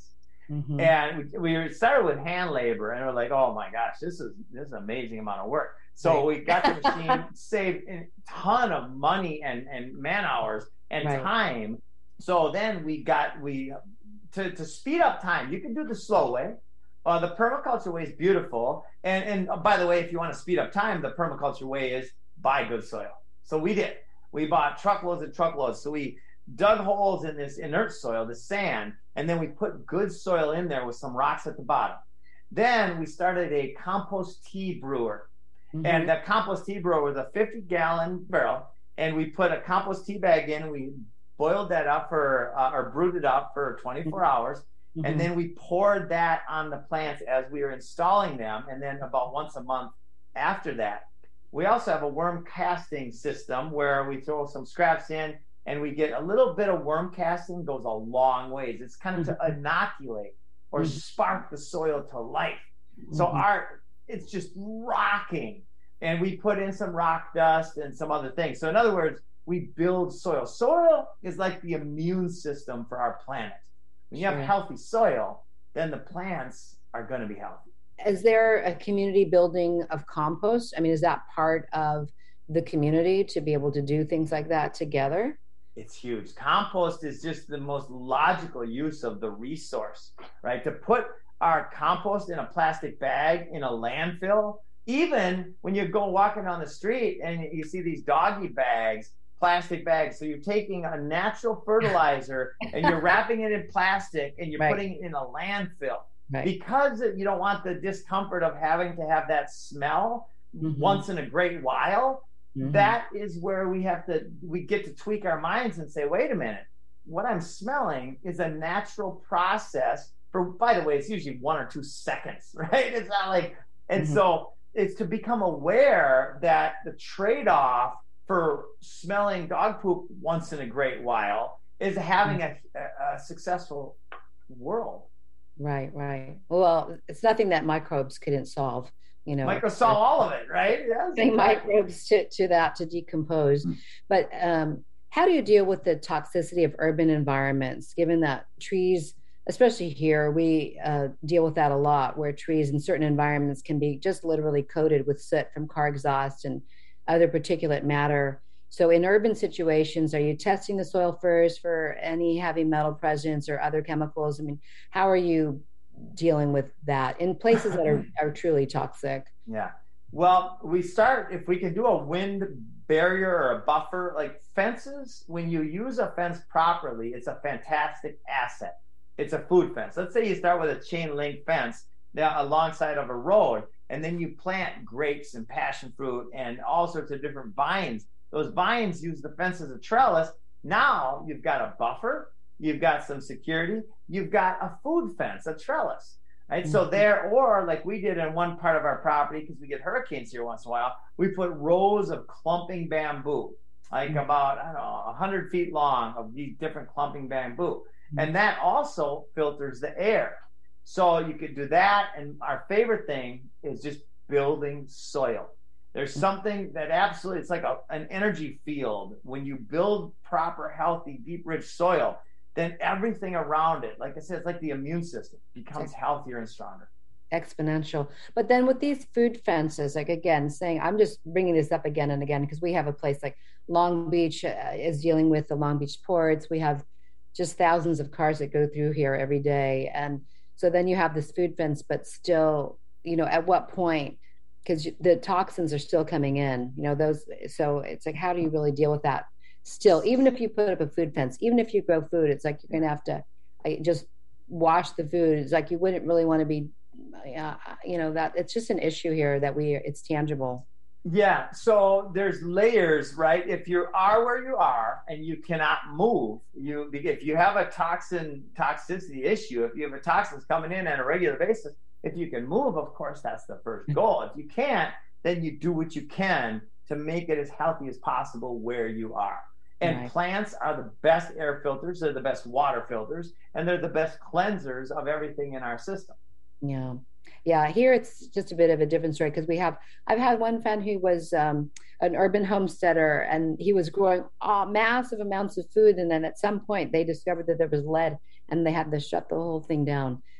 Mm-hmm. And we, we started with hand labor, and we're like, oh my gosh, this is this is an amazing amount of work. So right. we got the machine, saved a ton of money and, and man hours and right. time. So then we got, we to, to speed up time, you can do the slow way. Uh, the permaculture way is beautiful. And, and uh, by the way, if you want to speed up time, the permaculture way is buy good soil. So we did. We bought truckloads and truckloads. So we dug holes in this inert soil, the sand, and then we put good soil in there with some rocks at the bottom. Then we started a compost tea brewer. Mm-hmm. And that compost tea brewer was a fifty gallon barrel, and we put a compost tea bag in. We boiled that up for, uh, or brewed it up for twenty-four mm-hmm. hours. Mm-hmm. And then we poured that on the plants as we were installing them. And then about once a month after that, we also have a worm casting system where we throw some scraps in and we get a little bit of worm casting, goes a long ways. It's kind of to inoculate or mm-hmm. spark the soil to life. So mm-hmm. our, it's just rocking. And we put in some rock dust and some other things. So in other words, we build soil. Soil is like the immune system for our planet. When you have healthy soil, then the plants are going to be healthy. Is there a community building of compost? I mean, is that part of the community to be able to do things like that together? It's huge. Compost is just the most logical use of the resource, right? To put our compost in a plastic bag in a landfill, even when you go walking on the street and you see these doggy bags, plastic bags. So you're taking a natural fertilizer and you're wrapping it in plastic and you're right. putting it in a landfill. Right. Because you don't want the discomfort of having to have that smell mm-hmm. once in a great while. Mm-hmm. That is where we have to, we get to tweak our minds and say, wait a minute, what I'm smelling is a natural process for, by the way, it's usually one or two seconds, right? It's not like, and mm-hmm. so it's to become aware that the trade-off for smelling dog poop once in a great while is having a, a, a successful world. Right, right. Well, it's nothing that microbes couldn't solve. You know, microbes solve all of it, right? Yes, exactly. Microbes to, to that to decompose. Mm-hmm. But um, how do you deal with the toxicity of urban environments, given that trees, especially here, we uh, deal with that a lot, where trees in certain environments can be just literally coated with soot from car exhaust and other particulate matter. So in urban situations, are you testing the soil first for any heavy metal presence or other chemicals? I mean, how are you dealing with that in places that are, are truly toxic? Yeah. Well, we start, if we can do a wind barrier or a buffer, like fences, when you use a fence properly, it's a fantastic asset. It's a food fence. Let's say you start with a chain link fence now alongside of a road, and then you plant grapes and passion fruit and all sorts of different vines. Those vines use the fence as a trellis. Now you've got a buffer, you've got some security, you've got a food fence, a trellis, right? Mm-hmm. So there, or like we did in one part of our property, because we get hurricanes here once in a while, we put rows of clumping bamboo, like mm-hmm. about, I don't know, one hundred feet long of these different clumping bamboo. Mm-hmm. And that also filters the air. So you could do that. And our favorite thing is just building soil. There's something that absolutely, it's like a, an energy field. When you build proper, healthy, deep, rich soil, then everything around it, like I said, it's like the immune system becomes healthier and stronger. Exponential. But then with these food fences, like again, saying, I'm just bringing this up again and again, because we have a place like Long Beach uh, is dealing with the Long Beach ports. We have just thousands of cars that go through here every day. And so then you have this food fence, but still, you know, at what point, because the toxins are still coming in, you know, those, so it's like, how do you really deal with that still? Even if you put up a food fence, even if you grow food, it's like, you're going to have to I, just wash the food. It's like, you wouldn't really want to be, uh, you know, that it's just an issue here that we, it's tangible. Yeah. So there's layers, right? If you are where you are and you cannot move, you, if you have a toxin toxicity issue, if you have a toxins coming in on a regular basis, if you can move, of course, that's the first goal. If you can't, then you do what you can to make it as healthy as possible where you are. And right. Plants are the best air filters, they're the best water filters, and they're the best cleansers of everything in our system. Yeah. Yeah, here it's just a bit of a different story, because we have, I've had one friend who was um, an urban homesteader, and he was growing oh, massive amounts of food. And then at some point they discovered that there was lead, and they had to shut the whole thing down.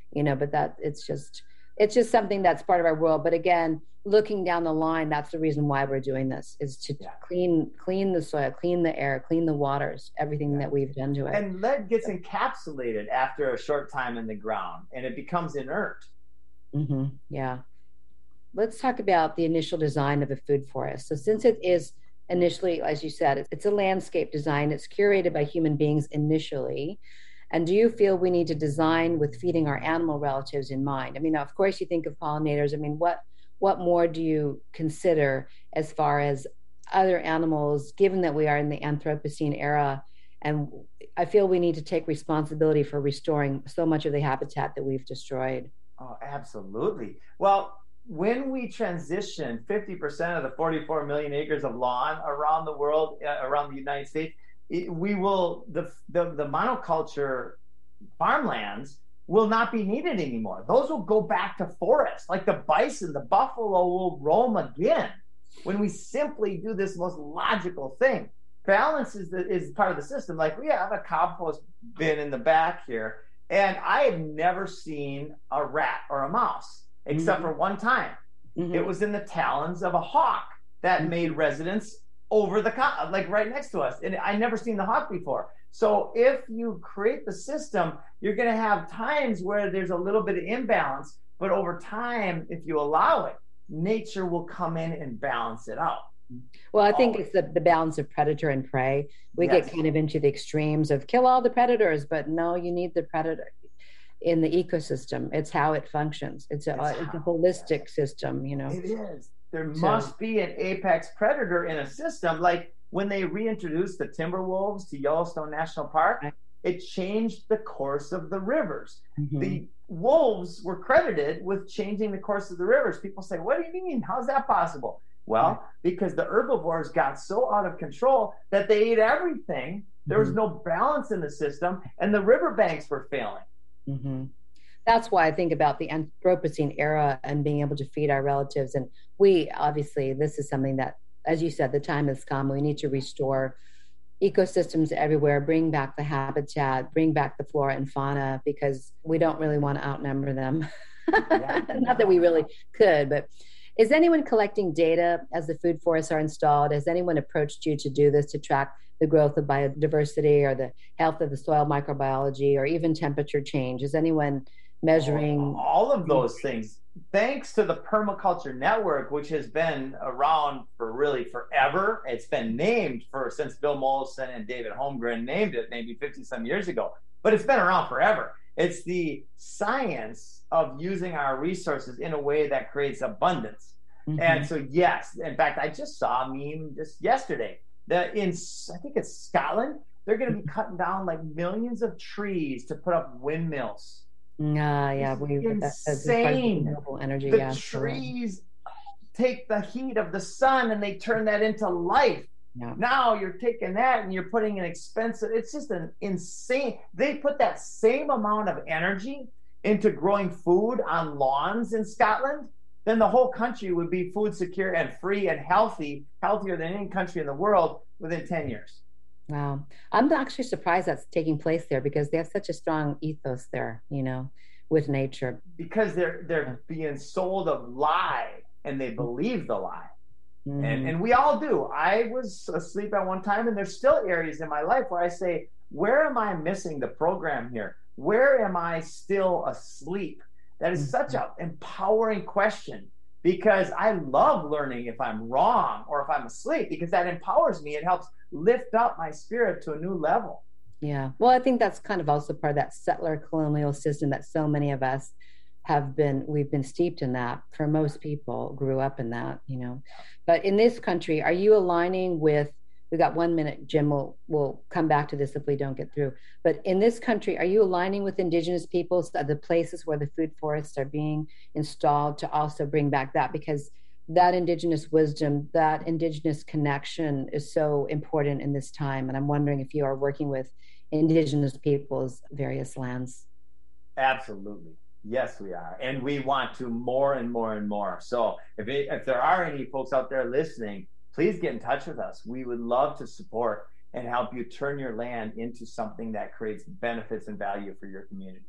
you know, but that it's just, it's just something that's part of our world. But again, looking down the line, that's the reason why we're doing this, is to yeah. clean, clean the soil, clean the air, clean the waters, everything yeah. that we've done to it. And lead gets encapsulated after a short time in the ground and it becomes inert. Mm-hmm. Yeah. Let's talk about the initial design of a food forest. So since it is initially, as you said, it's, it's a landscape design, it's curated by human beings initially. And do you feel we need to design with feeding our animal relatives in mind? I mean, of course, you think of pollinators. I mean, what what more do you consider as far as other animals, given that we are in the Anthropocene era? And I feel we need to take responsibility for restoring so much of the habitat that we've destroyed. Oh, absolutely. Well, when we transition fifty percent of the forty-four million acres of lawn around the world, uh, around the United States, it, we will, the, the, the monoculture farmlands will not be needed anymore. Those will go back to forest. Like the bison, the buffalo will roam again when we simply do this most logical thing. Balance is, the, is part of the system. Like we have a compost bin in the back here, and I have never seen a rat or a mouse, except mm-hmm. for one time. Mm-hmm. It was in the talons of a hawk that mm-hmm. made residence over the, like right next to us. And I never seen the hawk before. So if you create the system, you're going to have times where there's a little bit of imbalance, but over time, if you allow it, nature will come in and balance it out. Well, I think Always. It's the, the balance of predator and prey. We yes. get kind of into the extremes of kill all the predators, but no, you need the predator in the ecosystem. It's how it functions. It's a, it's, it's a holistic yes. system, you know. It is. There so, must be an apex predator in a system. Like when they reintroduced the timber wolves to Yellowstone National Park, right. it changed the course of the rivers. Mm-hmm. The wolves were credited with changing the course of the rivers. People say, what do you mean? How's that possible? Well, right. because the herbivores got so out of control that they ate everything. There was mm-hmm. no balance in the system, and the riverbanks were failing. Mm-hmm. That's why I think about the Anthropocene era and being able to feed our relatives. And we, obviously, this is something that, as you said, the time has come. We need to restore ecosystems everywhere, bring back the habitat, bring back the flora and fauna, because we don't really want to outnumber them. Yeah. Not that we really could, but is anyone collecting data as the food forests are installed? Has anyone approached you to do this, to track the growth of biodiversity or the health of the soil microbiology or even temperature change? Is anyone measuring? Oh, all of those things. Thanks to the Permaculture Network, which has been around for really forever. It's been named for since Bill Mollison and David Holmgren named it maybe fifty some years ago, but it's been around forever. It's the science of using our resources in a way that creates abundance. Mm-hmm. And so, yes, in fact, I just saw a meme just yesterday that in, I think it's Scotland, they're going to be cutting down like millions of trees to put up windmills. Uh, yeah, we insane. Renewable energy. The yeah, trees take the heat of the sun and they turn that into life. Yeah. Now you're taking that and you're putting an expensive, it's just an insane, they put that same amount of energy into growing food on lawns in Scotland, then the whole country would be food secure and free and healthy, healthier than any country in the world within ten years. Wow. I'm actually surprised that's taking place there because they have such a strong ethos there, you know, with nature. Because they're they're yeah. being sold a lie and they believe the lie. Mm-hmm. And and we all do. I was asleep at one time, and there's still areas in my life where I say, where am I missing the program here? Where am I still asleep? That is mm-hmm. such an empowering question, because I love learning if I'm wrong or if I'm asleep, because that empowers me. It helps lift up my spirit to a new level. Yeah. Well, I think that's kind of also part of that settler colonial system that so many of us have been, we've been steeped in that. For most people, grew up in that, you know. But in this country, are you aligning with, we got one minute, Jim, we'll, we'll come back to this if we don't get through. But in this country, are you aligning with Indigenous peoples, the places where the food forests are being installed, to also bring back that? Because that Indigenous wisdom, that Indigenous connection is so important in this time. And I'm wondering if you are working with Indigenous peoples' various lands. Absolutely. Yes, we are. And we want to more and more and more. So if, it, if there are any folks out there listening, please get in touch with us. We would love to support and help you turn your land into something that creates benefits and value for your community.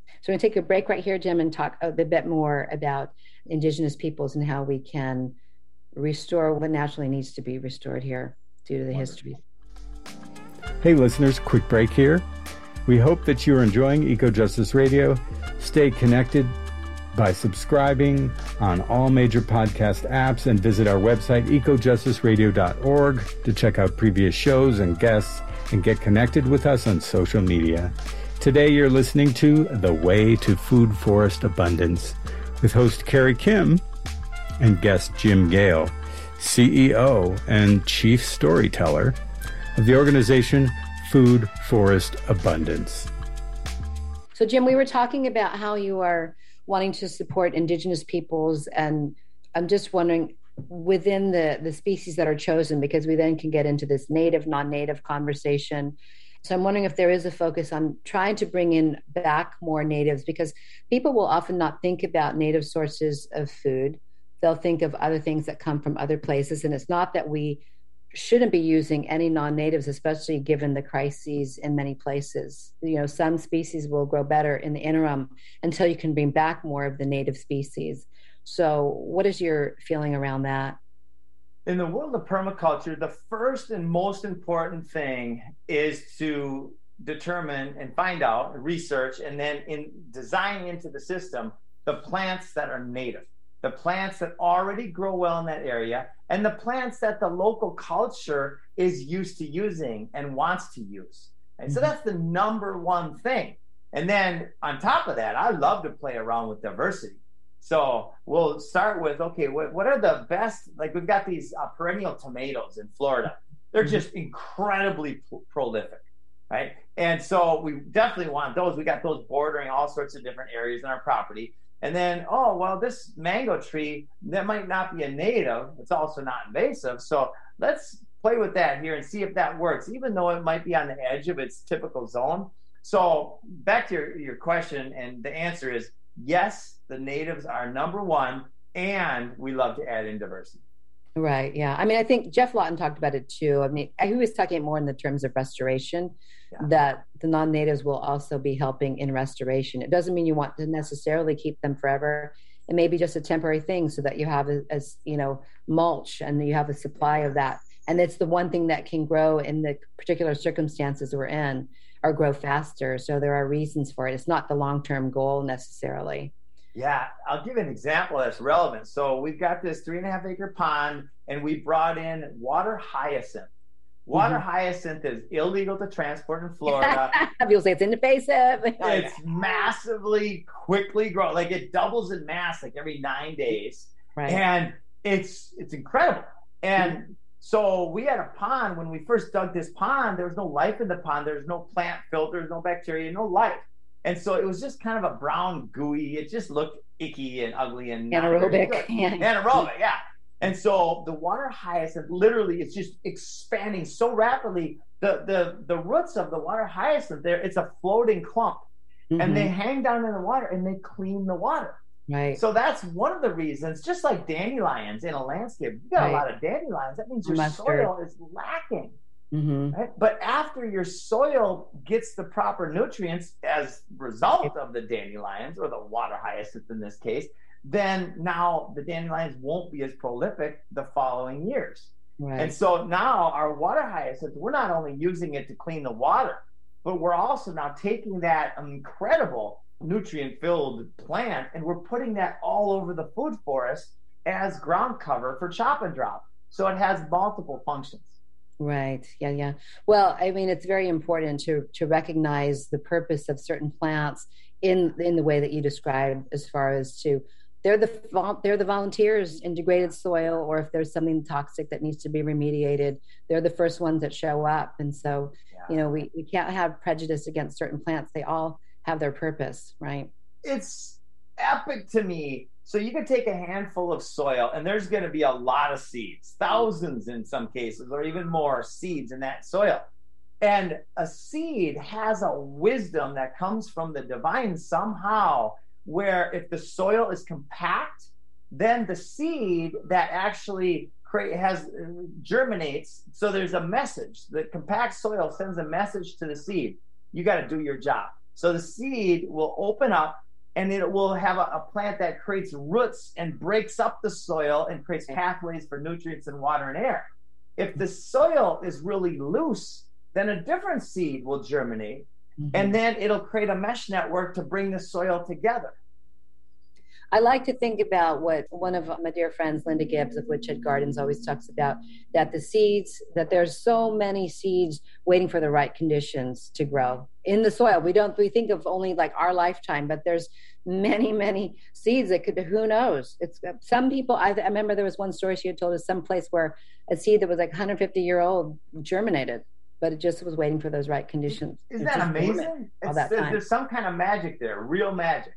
So we're going to take a break right here, Jim, and talk a bit more about indigenous peoples and how we can restore what naturally needs to be restored here due to the history. Hey listeners, quick break here. We hope that you are enjoying Eco Justice Radio. Stay connected by subscribing on all major podcast apps and visit our website, eco justice radio dot org, to check out previous shows and guests and get connected with us on social media. Today you're listening to The Way to Food Forest Abundance with host Carrie Kim and guest Jim Gale, C E O and Chief Storyteller of the organization Food Forest Abundance. So Jim, we were talking about how you are wanting to support indigenous peoples, and I'm just wondering, within the, the species that are chosen, because we then can get into this native, non-native conversation. So I'm wondering if there is a focus on trying to bring in back more natives, because people will often not think about native sources of food. They'll think of other things that come from other places. And it's not that we shouldn't be using any non-natives, especially given the crises in many places. You know, some species will grow better in the interim until you can bring back more of the native species. So what is your feeling around that? In the world of permaculture, the first and most important thing is to determine and find out, research, and then in design into the system, the plants that are native, the plants that already grow well in that area, and the plants that the local culture is used to using and wants to use. And mm-hmm. so that's the number one thing. And then on top of that, I love to play around with diversity. So we'll start with, okay, what, what are the best, like we've got these uh, perennial tomatoes in Florida. They're mm-hmm. just incredibly pr- prolific, right? And so we definitely want those. We got those bordering all sorts of different areas in our property. And then, oh, well, this mango tree, that might not be a native. It's also not invasive. So let's play with that here and see if that works, even though it might be on the edge of its typical zone. So back to your, your question, and the answer is yes, the natives are number one, and we love to add in diversity. Right, yeah. I mean, I think Jeff Lawton talked about it too. I mean, he was talking more in the terms of restoration, yeah. that the non-natives will also be helping in restoration. It doesn't mean you want to necessarily keep them forever. It may be just a temporary thing so that you have a, as you know, mulch, and you have a supply of that. And it's the one thing that can grow in the particular circumstances we're in, or grow faster. So there are reasons for it. It's not the long-term goal necessarily. Yeah, I'll give an example that's relevant. So we've got this three and a half acre pond, and we brought in water hyacinth. Water mm-hmm. hyacinth is illegal to transport in Florida. People say it's invasive. It's massively quickly grow, like it doubles in mass like every nine days. Right. And it's it's incredible. And mm-hmm. so we had a pond. When we first dug this pond, there was no life in the pond. There was no plant filters, no bacteria, no life. And so it was just kind of a brown gooey. It just looked icky and ugly and anaerobic. Yeah. Anaerobic, yeah. And so the water hyacinth literally is just expanding so rapidly. The the the roots of the water hyacinth there, it's a floating clump. Mm-hmm. And they hang down in the water and they clean the water. Right. So that's one of the reasons, just like dandelions in a landscape, you got right. a lot of dandelions. That means your Mustard. soil is lacking. Mm-hmm. Right? But after your soil gets the proper nutrients as a result of the dandelions, or the water hyacinth in this case, then now the dandelions won't be as prolific the following years. Right. And so now our water hyacinth, we're not only using it to clean the water, but we're also now taking that incredible nutrient-filled plant and we're putting that all over the food forest as ground cover for chop and drop. So it has multiple functions. Right. Yeah. Yeah. Well, I mean, it's very important to to recognize the purpose of certain plants in in the way that you described, as far as to they're the they're the volunteers in degraded soil, or if there's something toxic that needs to be remediated, they're the first ones that show up. And so, yeah. you know, we, we can't have prejudice against certain plants. They all have their purpose, right? It's epic to me. So you could take a handful of soil and there's going to be a lot of seeds, thousands in some cases, or even more seeds in that soil. And a seed has a wisdom that comes from the divine somehow, where if the soil is compact, then the seed that actually create, has germinates. So there's a message. The compact soil sends a message to the seed. You got to do your job. So the seed will open up and it will have a, a plant that creates roots and breaks up the soil and creates pathways for nutrients and water and air. If the soil is really loose, then a different seed will germinate, mm-hmm. and then it'll create a mesh network to bring the soil together. I like to think about what one of my dear friends, Linda Gibbs of Woodshed Gardens, always talks about, that the seeds, that there's so many seeds waiting for the right conditions to grow in the soil. We don't, we think of only like our lifetime, but there's many, many seeds that could, who knows? It's some people, I, I remember there was one story she had told us, some place where a seed that was like one hundred fifty year old germinated, but it just was waiting for those right conditions. Isn't that amazing? All that there's, time. There's some kind of magic there, real magic.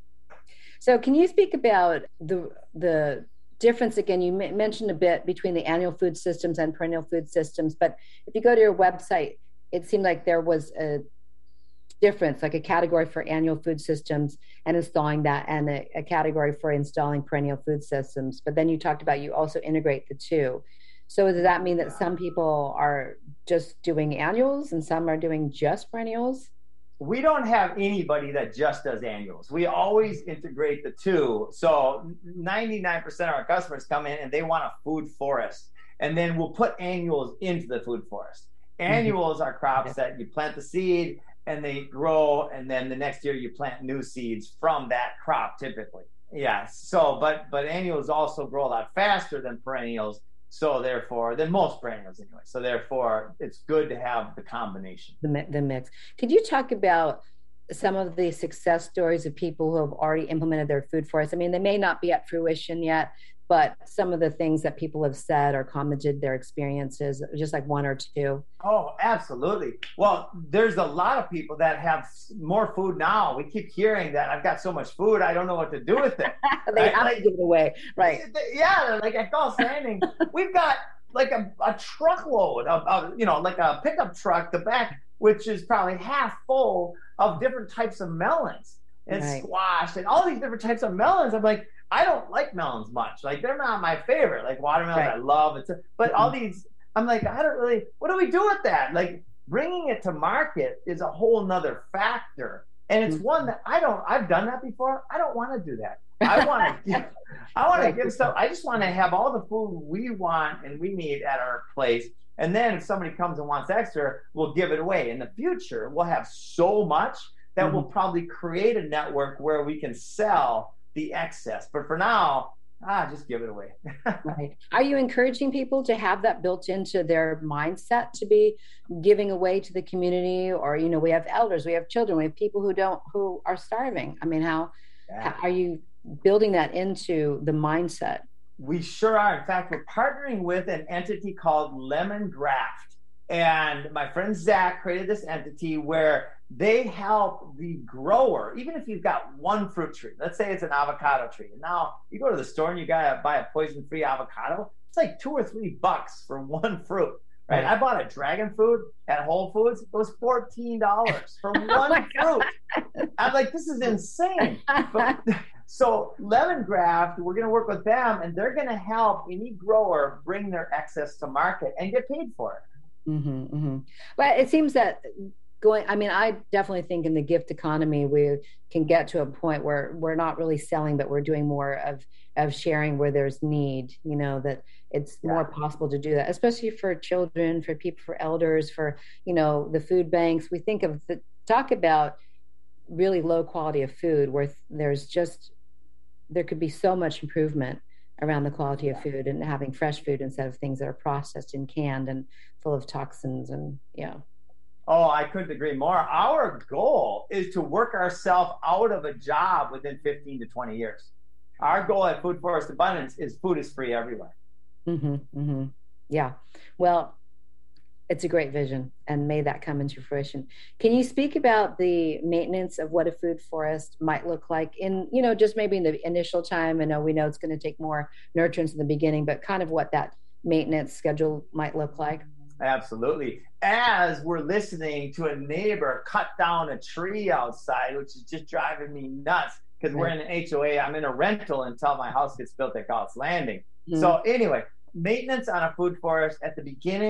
So can you speak about the the difference again? You m- mentioned a bit between the annual food systems and perennial food systems, but if you go to your website, it seemed like there was a difference, like a category for annual food systems and installing that, and a, a category for installing perennial food systems. But then you talked about you also integrate the two. So does that mean that some people are just doing annuals and some are doing just perennials? We don't have anybody that just does annuals. We always integrate the two. So ninety-nine percent of our customers come in and they want a food forest. And then we'll put annuals into the food forest. Annuals mm-hmm. are crops that you plant the seed and they grow, and then the next year you plant new seeds from that crop typically. Yeah. So, but but annuals also grow a lot faster than perennials. So therefore, than most perennials anyway. So therefore, it's good to have the combination. The, the mix. Could you talk about some of the success stories of people who have already implemented their food forests? I mean, they may not be at fruition yet, but some of the things that people have said or commented their experiences, just like one or two. Oh, absolutely. Well, there's a lot of people that have more food now. We keep hearing that I've got so much food, I don't know what to do with it. They right? have like, to give it away. Right. Yeah, like at Gulf Landing, we've got like a, a truckload of, of, you know, like a pickup truck, the back, which is probably half full of different types of melons and right. squash and all these different types of melons. I'm like, I don't like melons much. Like, they're not my favorite. Like, watermelons, right. I love it. But mm-hmm. all these, I'm like, I don't really, what do we do with that? Like, bringing it to market is a whole nother factor. And it's mm-hmm. one that I don't, I've done that before. I don't want to do that. I want to give, I want to give stuff. I just want to have all the food we want and we need at our place. And then if somebody comes and wants extra, we'll give it away. In the future, we'll have so much that mm-hmm. we'll probably create a network where we can sell the excess. But for now, ah, just give it away. Right. Are you encouraging people to have that built into their mindset to be giving away to the community? Or, you know, we have elders, we have children, we have people who don't, who are starving. I mean, how, yeah. how are you building that into the mindset? We sure are. In fact, we're partnering with an entity called Lemon Graft. And my friend Zach created this entity where they help the grower, even if you've got one fruit tree, let's say it's an avocado tree. And now you go to the store and you got to buy a poison-free avocado. It's like two or three bucks for one fruit, right? I bought a dragon fruit at Whole Foods. It was fourteen dollars for one oh fruit. I'm like, this is insane. But, so Lemon Graft, we're going to work with them, and they're going to help any grower bring their excess to market and get paid for it. Mm-hmm, mm-hmm. But it seems that going, I mean, I definitely think in the gift economy, we can get to a point where we're not really selling, but we're doing more of, of sharing where there's need, you know, that it's yeah. more possible to do that, especially for children, for people, for elders, for, you know, the food banks. We think of the, talk about really low quality of food where there's just, there could be so much improvement around the quality of food and having fresh food instead of things that are processed and canned and full of toxins and, yeah. Oh, I couldn't agree more. Our goal is to work ourselves out of a job within fifteen to twenty years. Our goal at Food Forest Abundance is food is free everywhere. Mm-hmm, mm-hmm. Yeah. Well, it's a great vision, and may that come into fruition. Can you speak about the maintenance of what a food forest might look like in, you know, just maybe in the initial time? I know we know it's going to take more nurturance in the beginning, but kind of what that maintenance schedule might look like. Absolutely. As we're listening to a neighbor cut down a tree outside, which is just driving me nuts because right. we're in an H O A. I'm in a rental until my house gets built at Gulf Landing. Mm-hmm. So anyway, maintenance on a food forest at the beginning,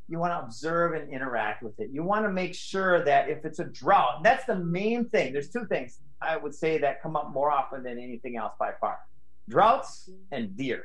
you want to observe and interact with it. You want to make sure that if it's a drought, that's the main thing. There's two things I would say that come up more often than anything else by far: droughts and deer.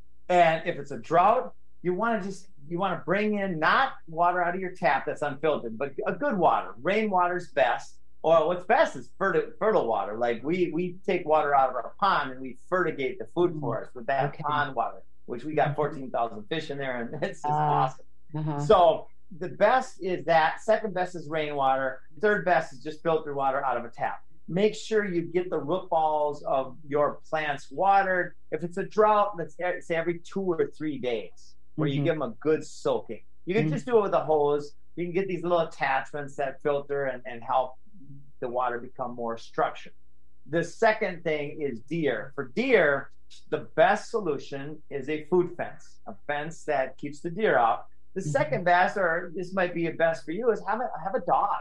And if it's a drought, you want to just, you want to bring in not water out of your tap that's unfiltered, but a good water. Rainwater's best. Or what's best is fertile, fertile water. Like we we take water out of our pond and we fertigate the food for us with that okay. pond water, which we got fourteen thousand fish in there, and it's just uh, awesome. Uh-huh. So the best is that. Second best is rainwater. Third best is just filtered water out of a tap. Make sure you get the root balls of your plants watered. If it's a drought, let's say every two or three days, where mm-hmm. you give them a good soaking. You can mm-hmm. just do it with a hose. You can get these little attachments that filter and, and help the water become more structured. The second thing is deer. For deer, the best solution is a food fence, a fence that keeps the deer out. The mm-hmm. second best, or this might be a best for you, is have a have a dog,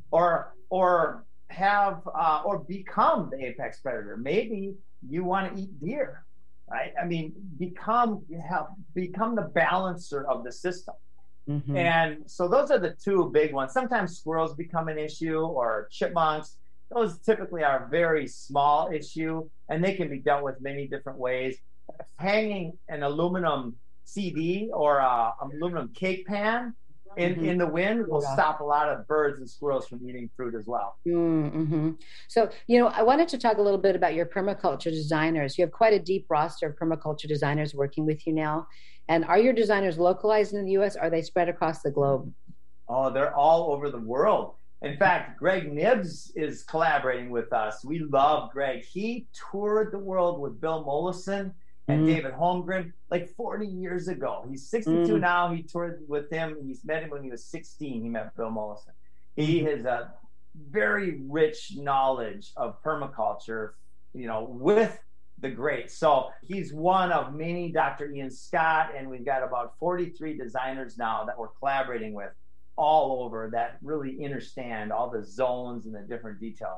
or or have uh, or become the apex predator. Maybe you want to eat deer, right? I mean, become have become the balancer of the system. Mm-hmm. And so those are the two big ones. Sometimes squirrels become an issue, or chipmunks. Those typically are a very small issue, and they can be dealt with many different ways. Hanging an aluminum C D or a aluminum cake pan in, mm-hmm. in the wind will yeah. stop a lot of birds and squirrels from eating fruit as well. Mm-hmm. So, you know, I wanted to talk a little bit about your permaculture designers. You have quite a deep roster of permaculture designers working with you now. And are your designers localized in the U S? Or are they spread across the globe? Oh, they're all over the world. In fact, Greg Nibbs is collaborating with us. We love Greg. He toured the world with Bill Mollison and mm. David Holmgren like forty years ago. He's sixty-two mm. now. He toured with him. He's met him when he was sixteen. He met Bill Mollison. He has a very rich knowledge of permaculture, you know, with the greats. So he's one of many, Doctor Ian Scott, and we've got about forty-three designers now that we're collaborating with all over that really understand all the zones and the different details.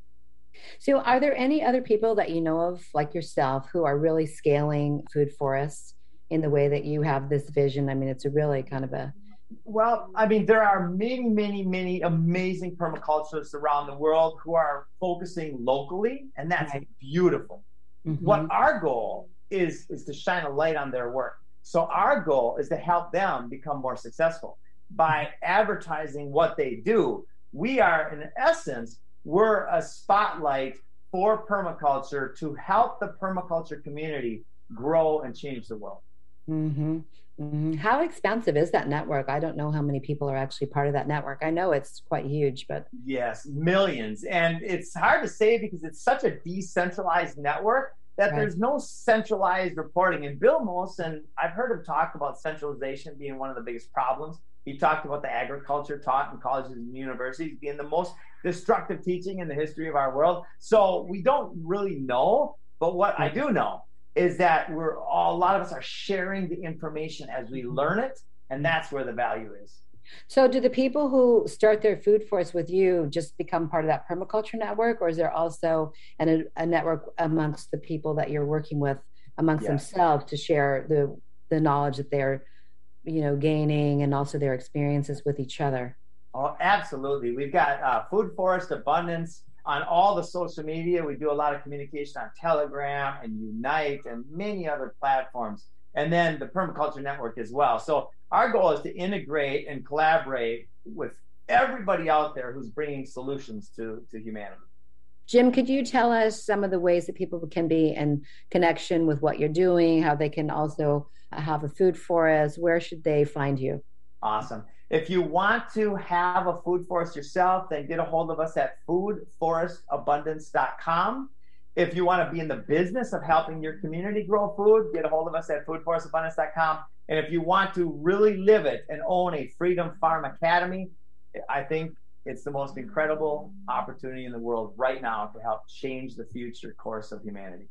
So are there any other people that you know of, like yourself, who are really scaling food forests in the way that you have this vision? I mean, it's a really kind of a... Well, I mean, there are many, many, many amazing permaculturists around the world who are focusing locally, and that's right. beautiful. Mm-hmm. What our goal is, is to shine a light on their work. So our goal is to help them become more successful. By advertising what they do, we are, in essence, we're a spotlight for permaculture to help the permaculture community grow and change the world. Mm-hmm. Mm-hmm. How expansive is that network? I don't know how many people are actually part of that network. I know it's quite huge, but... Yes, millions. And it's hard to say because it's such a decentralized network that right. there's no centralized reporting. And Bill Mollison, I've heard him talk about centralization being one of the biggest problems. He talked about the agriculture taught in colleges and universities being the most destructive teaching in the history of our world. So we don't really know, but what I do know is that we're all, a lot of us are sharing the information as we learn it, and that's where the value is. So do the people who start their food forest with you just become part of that permaculture network, or is there also an, a network amongst the people that you're working with amongst yes. themselves to share the the knowledge that they're, you know, gaining, and also their experiences with each other? Oh, absolutely. We've got uh, Food Forest Abundance on all the social media. We do a lot of communication on Telegram and Unite and many other platforms, and then the Permaculture Network as well. So our goal is to integrate and collaborate with everybody out there who's bringing solutions to, to humanity. Jim, could you tell us some of the ways that people can be in connection with what you're doing, how they can also have a food forest? Where should they find you? Awesome. If you want to have a food forest yourself, then get a hold of us at food forest abundance dot com. If you want to be in the business of helping your community grow food, get a hold of us at food forest abundance dot com. And if you want to really live it and own a Freedom Farm Academy, I think it's the most incredible opportunity in the world right now to help change the future course of humanity.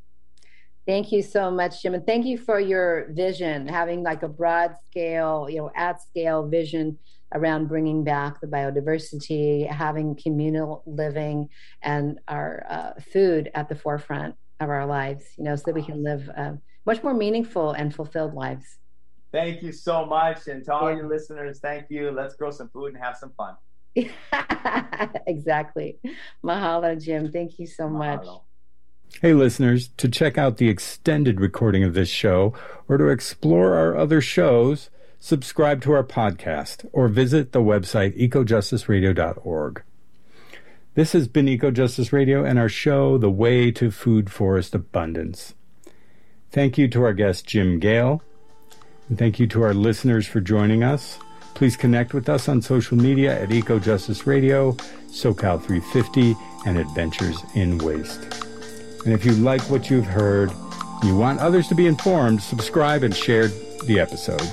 Thank you so much, Jim. And thank you for your vision, having like a broad scale, you know, at scale vision around bringing back the biodiversity, having communal living and our uh, food at the forefront of our lives, you know, so that we can live uh, much more meaningful and fulfilled lives. Thank you so much. And to all yeah. your listeners, thank you. Let's grow some food and have some fun. Exactly. Mahalo, Jim. Thank you so Mahalo. much. Hey, listeners, to check out the extended recording of this show or to explore our other shows, subscribe to our podcast or visit the website eco justice radio dot org. This has been Eco Justice Radio and our show, The Way to Food Forest Abundance. Thank you to our guest, Jim Gale, and thank you to our listeners for joining us. Please connect with us on social media at Eco Justice Radio, SoCal three fifty, and Adventures in Waste. And if you like what you've heard, and you want others to be informed, subscribe and share the episodes.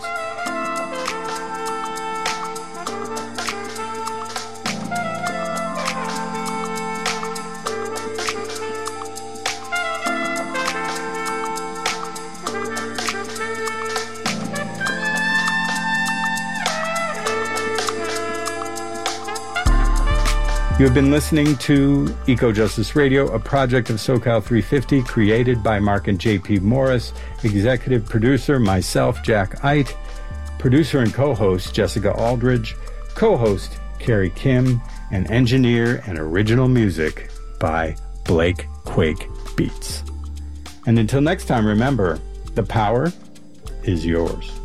You have been listening to Eco Justice Radio, a project of SoCal three fifty, created by Mark and J P Morris, executive producer, myself, Jack Eit, producer and co-host, Jessica Aldridge, co-host, Carrie Kim, and engineer and original music by Blake Quake Beats. And until next time, remember, the power is yours.